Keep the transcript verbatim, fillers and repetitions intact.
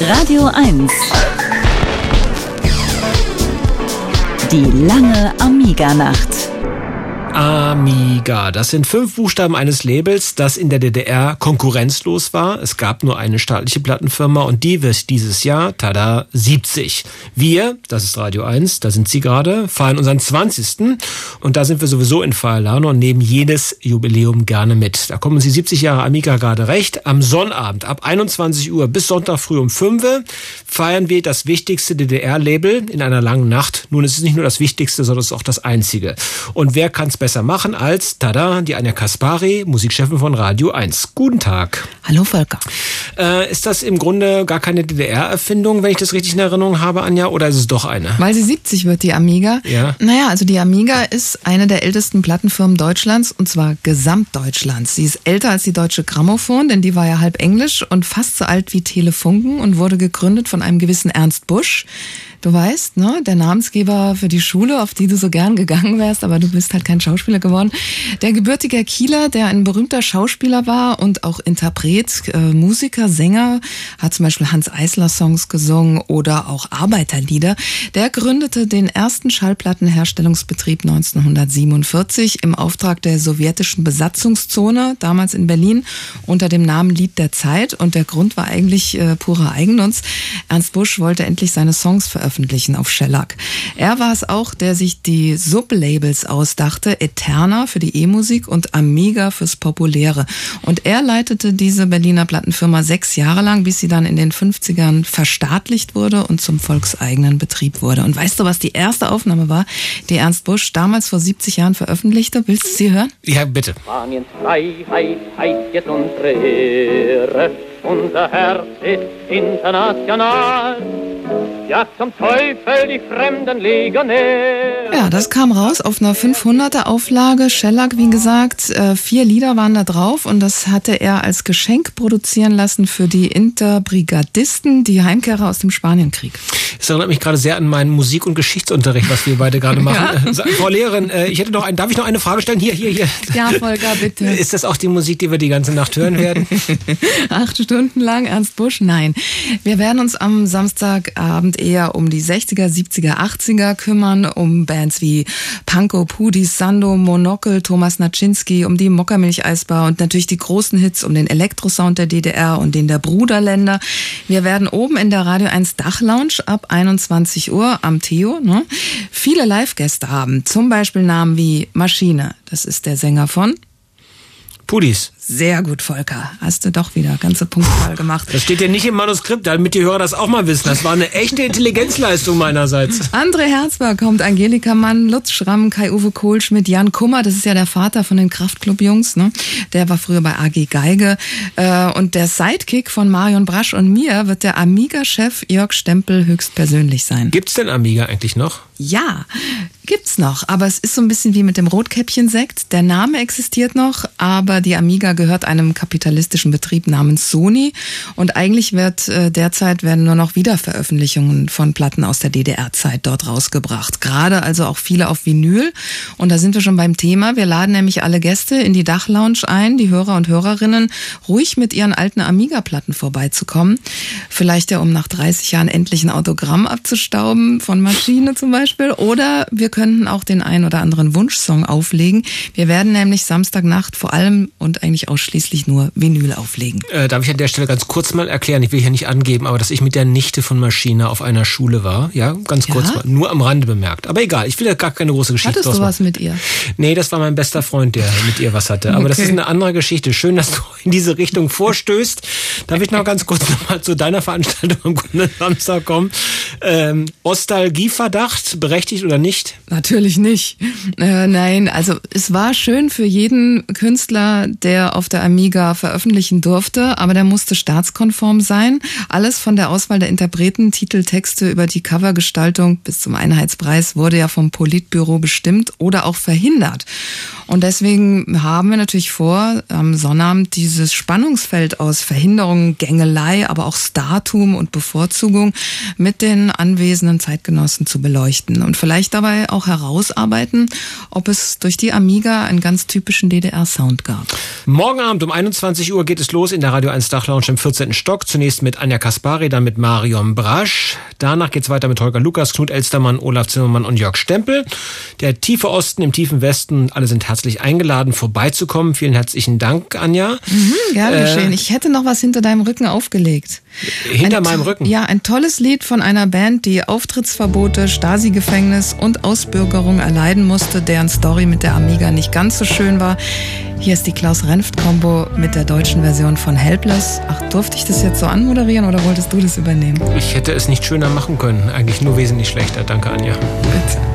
Radio eins. Die lange Amiga-Nacht. Amiga, das sind fünf Buchstaben eines Labels, das in der D D R konkurrenzlos war. Es gab nur eine staatliche Plattenfirma und die wird dieses Jahr, tada, siebzig. Wir, das ist Radio eins, da sind Sie gerade, feiern unseren zwanzigsten Und da sind wir sowieso in Feierlaune und nehmen jedes Jubiläum gerne mit. Da kommen Sie siebzig Jahre Amiga gerade recht. Am Sonnabend ab einundzwanzig Uhr bis Sonntag früh um fünf feiern wir das wichtigste D D R-Label in einer langen Nacht. Nun, es ist nicht nur das wichtigste, sondern es ist auch das einzige. Und wer kann es besser machen als, tada, die Anja Kaspari, Musikchefin von Radio eins. Guten Tag. Hallo Volker. Äh, ist das im Grunde gar keine D D R-Erfindung, wenn ich das richtig in Erinnerung habe, Anja, oder ist es doch eine? Weil sie siebzig wird, die Amiga. Ja. Naja, also die Amiga ist eine der ältesten Plattenfirmen Deutschlands, und zwar Gesamtdeutschlands. Sie ist älter als die Deutsche Grammophon, denn die war ja halb englisch und fast so alt wie Telefunken und wurde gegründet von einem gewissen Ernst Busch. Du weißt, ne, der Namensgeber für die Schule, auf die du so gern gegangen wärst, aber du bist halt kein Schauspieler geworden. Der gebürtige Kieler, der ein berühmter Schauspieler war und auch Interpret, äh, Musiker, Sänger, hat zum Beispiel Hanns Eisler Songs gesungen oder auch Arbeiterlieder. Der gründete den ersten Schallplattenherstellungsbetrieb neunzehnhundertsiebenundvierzig im Auftrag der sowjetischen Besatzungszone, damals in Berlin, unter dem Namen Lied der Zeit. Und der Grund war eigentlich äh, purer Eigennutz. Ernst Busch wollte endlich seine Songs veröffentlichen auf Shellac. Er war es auch, der sich die Sublabels ausdachte, Eterna für die E-Musik und Amiga fürs Populäre. Und er leitete diese Berliner Plattenfirma sechs Jahre lang, bis sie dann in den fünfzigern verstaatlicht wurde und zum volkseigenen Betrieb wurde. Und weißt du, was die erste Aufnahme war, die Ernst Busch damals vor siebzig Jahren veröffentlichte? Willst du sie hören? Ja, bitte. Spaniens Freiheit heißt jetzt unsere Ehre. Unser Herz ist international. Ja, zum Teufel die fremden Legionäre. Ja, das kam raus auf einer fünfhunderter Auflage. Shellac, wie gesagt, äh, vier Lieder waren da drauf und das hatte er als Geschenk produzieren lassen für die Interbrigadisten, die Heimkehrer aus dem Spanienkrieg. Das erinnert mich gerade sehr an meinen Musik- und Geschichtsunterricht, was wir beide gerade machen. Ja. Frau Lehrerin, äh, ich hätte noch ein, darf ich noch eine Frage stellen? Hier, hier, hier. Ja, Volker, bitte. Ist das auch die Musik, die wir die ganze Nacht hören werden? Acht Stunden lang Ernst Busch? Nein. Wir werden uns am Samstagabend eher um die sechziger, siebziger, achtziger kümmern, um Bands wie Pankow, Pudi, Sando, Monocle, Thomas Naczynski, um die Mokka-Milch-Eisbar und natürlich die großen Hits um den Elektrosound der D D R und den der Bruderländer. Wir werden oben in der Radio eins Dachlounge ab einundzwanzig Uhr am Theo ne, viele Live-Gäste haben. Zum Beispiel Namen wie Maschine, das ist der Sänger von Pudis. Sehr gut, Volker. Hast du doch wieder ganze Punktzahl gemacht. Das steht ja nicht im Manuskript, damit die Hörer das auch mal wissen. Das war eine echte Intelligenzleistung meinerseits. André Herzberg kommt, Angelika Mann, Lutz Schramm, Kai-Uwe Kohlschmidt, Jan Kummer, das ist ja der Vater von den Kraftklub-Jungs, ne? Der war früher bei A G Geige. Und der Sidekick von Marion Brasch und mir wird der Amiga-Chef Jörg Stempel höchstpersönlich sein. Gibt's denn Amiga eigentlich noch? Ja, gibt's noch. Aber es ist so ein bisschen wie mit dem Rotkäppchen-Sekt. Der Name existiert noch, aber die Amiga gehört einem kapitalistischen Betrieb namens Sony und eigentlich wird äh, derzeit werden nur noch Wiederveröffentlichungen von Platten aus der D D R-Zeit dort rausgebracht. Gerade also auch viele auf Vinyl und da sind wir schon beim Thema. Wir laden nämlich alle Gäste in die Dachlounge ein, die Hörer und Hörerinnen, ruhig mit ihren alten Amiga-Platten vorbeizukommen. Vielleicht ja, um nach dreißig Jahren endlich ein Autogramm abzustauben von Maschine zum Beispiel, oder wir könnten auch den ein oder anderen Wunschsong auflegen. Wir werden nämlich Samstagnacht vor allem und eigentlich ausschließlich nur Vinyl auflegen. Äh, darf ich an der Stelle ganz kurz mal erklären, ich will hier nicht angeben, aber dass ich mit der Nichte von Maschine auf einer Schule war, ja, ganz kurz Ja? mal, nur am Rande bemerkt. Aber egal, ich will ja gar keine große Geschichte Hattest draus du machen. was mit ihr? Nee, das war mein bester Freund, der mit ihr was hatte. Aber Okay. das ist eine andere Geschichte. Schön, dass du in diese Richtung vorstößt. Darf ich noch ganz kurz noch mal zu deiner Veranstaltung am kommenden Samstag kommen? Ähm, Nostalgieverdacht, berechtigt oder nicht? Natürlich nicht. Äh, nein, also es war schön für jeden Künstler, der auf der Amiga veröffentlichen durfte, aber der musste staatskonform sein. Alles von der Auswahl der Interpreten, Titel, Texte über die Covergestaltung bis zum Einheitspreis wurde ja vom Politbüro bestimmt oder auch verhindert. Und deswegen haben wir natürlich vor, am Sonnabend dieses Spannungsfeld aus Verhinderung, Gängelei, aber auch Startum und Bevorzugung mit den allen anwesenden Zeitgenossen zu beleuchten und vielleicht dabei auch herausarbeiten, ob es durch die Amiga einen ganz typischen D D R-Sound gab. Morgen Abend um einundzwanzig Uhr geht es los in der Radio eins Dachlounge im vierzehnten Stock. Zunächst mit Anja Kaspari, dann mit Marion Brasch. Danach geht's weiter mit Holger Lukas, Knut Elstermann, Olaf Zimmermann und Jörg Stempel. Der tiefe Osten im tiefen Westen, alle sind herzlich eingeladen, vorbeizukommen. Vielen herzlichen Dank, Anja. Mhm, gerne äh, geschehen. Ich hätte noch was hinter deinem Rücken aufgelegt. Hinter ein, meinem Rücken? Ja, ein tolles Lied von einer Band, die Auftrittsverbote, Stasi-Gefängnis und Ausbürgerung erleiden musste, deren Story mit der Amiga nicht ganz so schön war. Hier ist die Klaus-Renft-Kombo mit der deutschen Version von Helpless. Ach, durfte ich das jetzt so anmoderieren oder wolltest du das übernehmen? Ich hätte es nicht schöner machen können. Eigentlich nur wesentlich schlechter. Danke, Anja. Bitte.